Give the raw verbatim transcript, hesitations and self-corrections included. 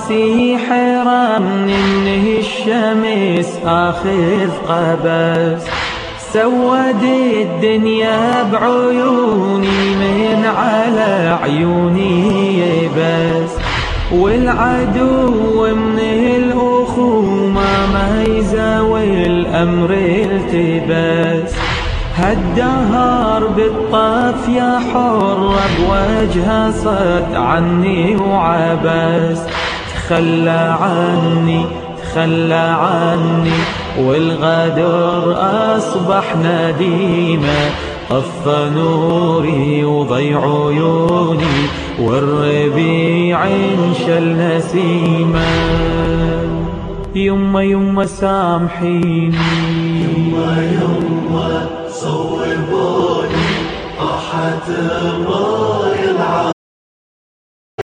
راسي حرمني منه الشمس آخذ قبس، سود الدنيا بعيوني من على عيوني بس، والعدو من الأخوة ما يزاوي الأمر التباس، هالدهر بالطف يا حر بوجهه صد عني وعبس، تخلى عني تخلى عني والغدر أصبح نديمة، طفى نوري وضيع عيوني والربيع انشل نسيمة. يما يما سامحيني، يما يما صوبوني، طاحت الراية